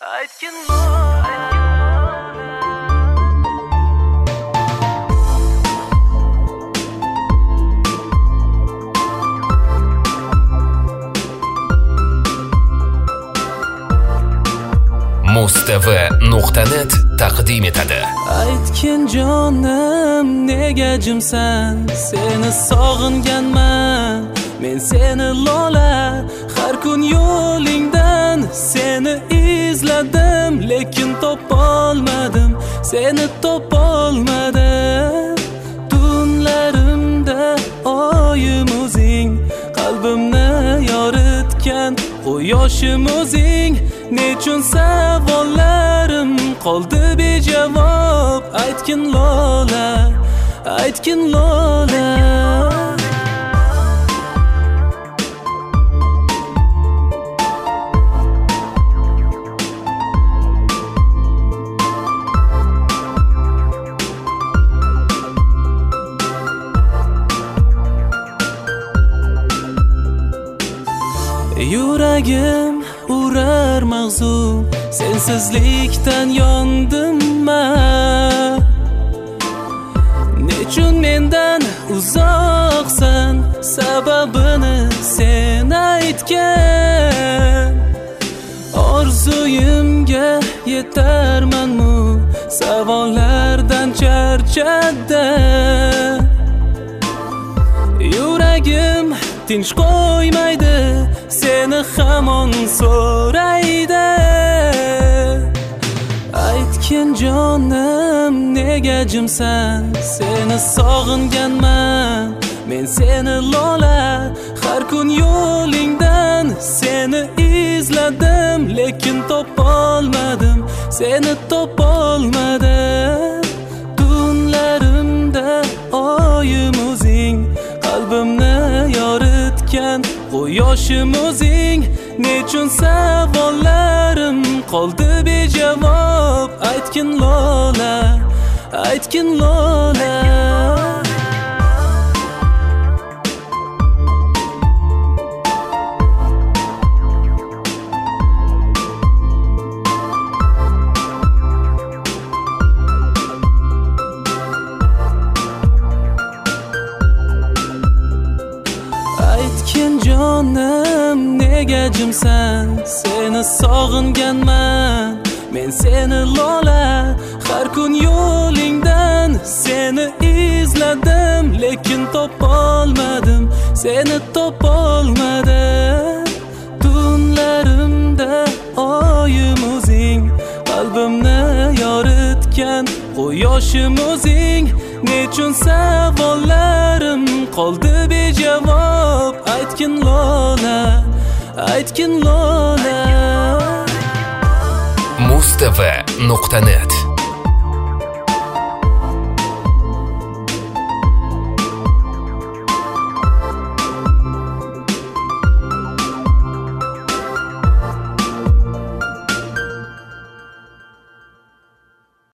aytgin Lola. mustv.net taqdim etadi. Aytgin jonim, nega jimsan? Seni sog'inganman, men seni Lola. Har kun yo'lingdan seni izladim, lekin topolmadim, seni topolmadim. Tunlarimda oyim o'zing, qalbimni yoritgan quyoshim o'zing. Nechun savollarim qoldi bejavob, aytgin Lola, aytgin Lola. Yuragim urar mag'zum, sensizlikdan yondim men. Nechun mendan uzoqsan, sababini sen aytgan. Orzuyimga yetarmanmi, savollardan charchadim. Yuragim tinch qo'ymaydi, seni hamon so'raydi. Aytgin jonim, nega jimsan? Seni sog'inganman, men seni Lola. Har kun yo'lingdan seni izladim, lekin topolmadim, seni topolmadim. Tunlarimda oyim o'zing, qalbimni yoritgan quyoshim o'zing. Nechun savollarim qoldi bejavob, aytgin Lola, aytgin Lola. Aytgin jonim, nega jimsan? Seni sog'inganman, men seni Lola. Har kun yo'lingdan seni izladim, lekin topolmadim, seni topolmadim. Tunlarimda oyim o'zing, qalbimni yoritgan quyoshim o'zing. Nechun savollarim qoldi bejavob, aytgin Lola, aytgin Lola. mustv.net